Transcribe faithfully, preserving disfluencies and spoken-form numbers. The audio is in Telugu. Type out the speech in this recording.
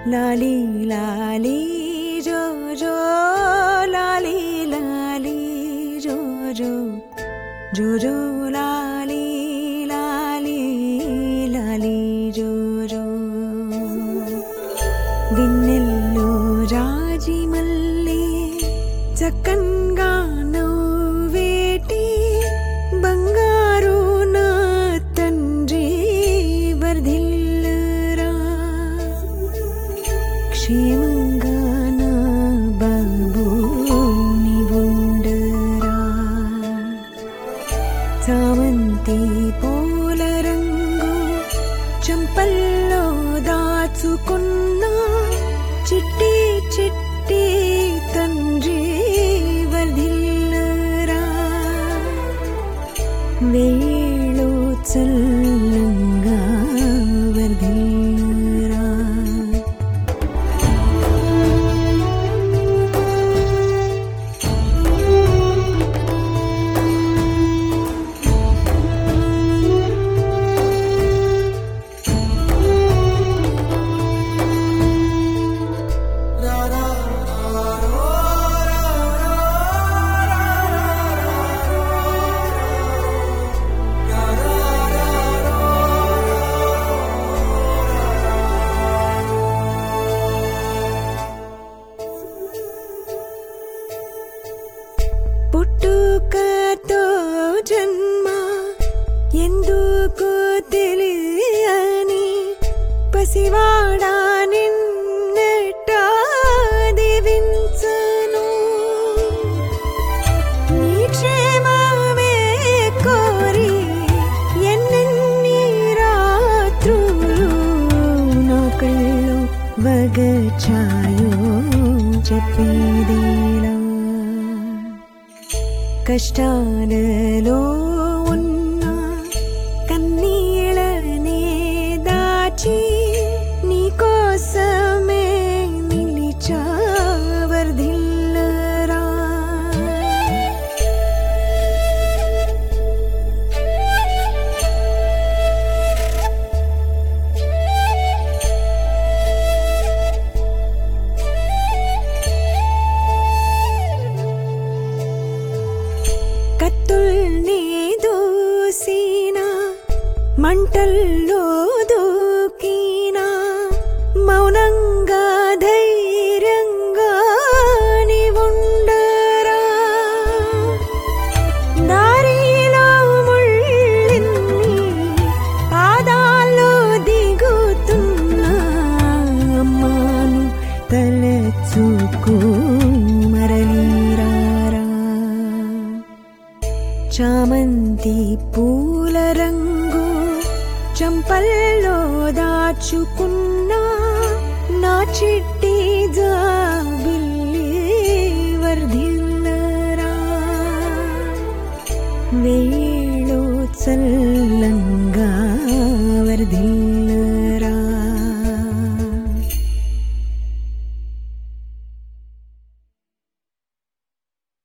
లాలి లాలి జో జో లాలి లాలి జో జో జో జో లాలి లాలి లాలి జో జో వెన్నెల్లో రాజి మల్లె చక్కన్గా నవ్వేటి బంగారు నా తండ్రి వర్ధిల్లురా క్షేమంగా నా బాబు నీవుండరా చామంతి పూల రంగు చంపల్లో దాచుకున్న చిట్టి చిట్టి తండ్రి వర్ధిల్లురా వేళు చల్లంగా వర్ధిల్లురా పుట్టుకతో జన్మ ఎందుకు తెలియని పసివాడా నిన్నెట్ట దీవించను నీ క్షేమమే కోరి ఎన్నెన్ని రాత్రులు నా కళ్ళు వగచాయో చెప్పేదేలా కష్టాలలో ఉన్న కన్నీళ్ళనే దాచి నీకోసమే నిలిచా వర్ధిల్లురా కత్తుల్ని దూసిన మంటల్లో దూకిన మౌనంగా ధైర్యంగా నీవుండరా దారిలో ముళ్ళిన్ని పాదాల్లో దిగుతున్నా అమ్మాను తలచుకో మరలిరారా చామంతి పూల రంగు చంపల్లో దాచుకున్నా నా చిట్టి జా